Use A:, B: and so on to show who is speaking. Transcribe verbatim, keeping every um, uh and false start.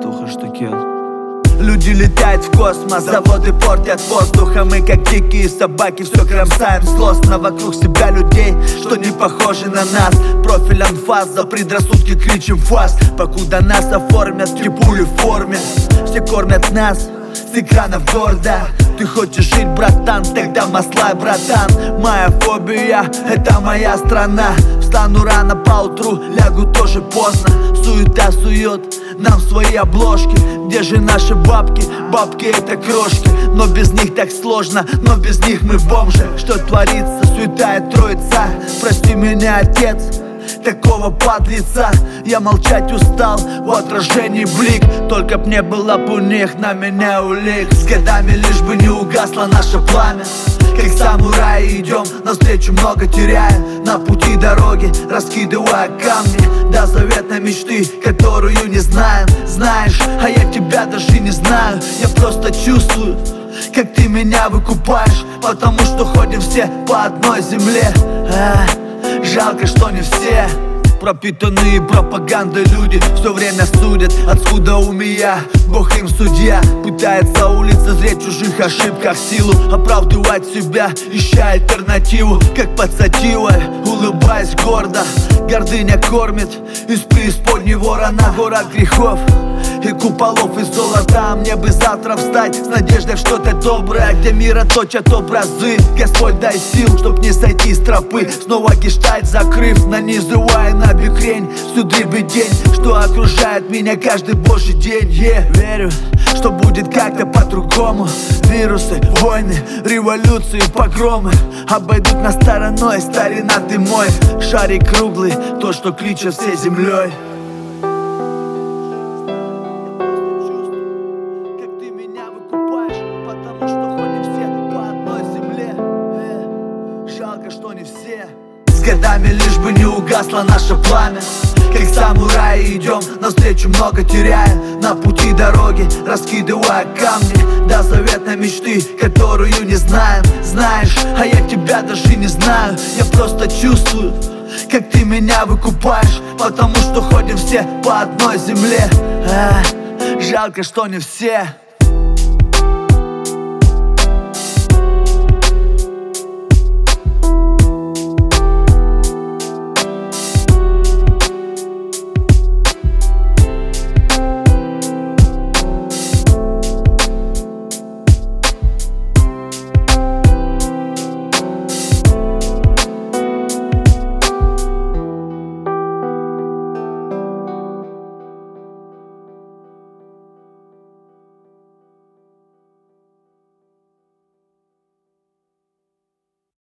A: Артуха Штукет.
B: Люди летают в космос, заводы портят воздух, а мы как дикие собаки все кромсаем злостно. Вокруг себя людей, что не похожи на нас. Профиль анфас, за предрассудки кричим фас. Покуда нас оформят в трипуле в форме. Все кормят нас с экранов города. Ты хочешь жить, братан, тогда маслай, братан. Моя фобия, это моя страна. Встану рано поутру, лягу тоже поздно. Суета сует нам свои обложки. Где же наши бабки? Бабки это крошки. Но без них так сложно, но без них мы бомжи. Что творится, святая троица. Прости меня, отец, такого подлеца. Я молчать устал, в отражении блик. Только б не было б у них на меня улик. С годами лишь бы не угасло наше пламя. Как самураи идем, навстречу много теряя. На пути дороги, раскидывая камни до заветной мечты, которую не знаем. Знаешь, а я тебя даже не знаю. Я просто чувствую, как ты меня выкупаешь. Потому что ходим все по одной земле. а, Жалко, что не все. Пропитанные пропагандой люди все время судят, откуда у меня Бог им судья. Пытается улица зреть в чужих ошибках силу, оправдывать себя, ища альтернативу. Как подсадила, улыбаясь гордо. Гордыня кормит из преисподней ворона. Город грехов и куполов из золота. Мне бы завтра встать с надеждой в что-то доброе, где мира точат образы. Господь, дай сил, чтоб не сойти с тропы. Снова гештальт закрыв, нанизывая на бикрень всю дребедень, что окружает меня каждый божий день. yeah. Верю, что будет как-то по-другому. Вирусы, войны, революции, погромы обойдут нас стороной. Старина, ты мой шарик круглый, то, что кличет всей землей. Жалко, что не все. С годами лишь бы не угасло наше пламя. Как самураи идем, навстречу много теряя. На пути дороги, раскидывая камни до заветной мечты, которую не знаем. Знаешь, а я тебя даже не знаю. Я просто чувствую, как ты меня выкупаешь. Потому что ходим все по одной земле. а, Жалко, что не все.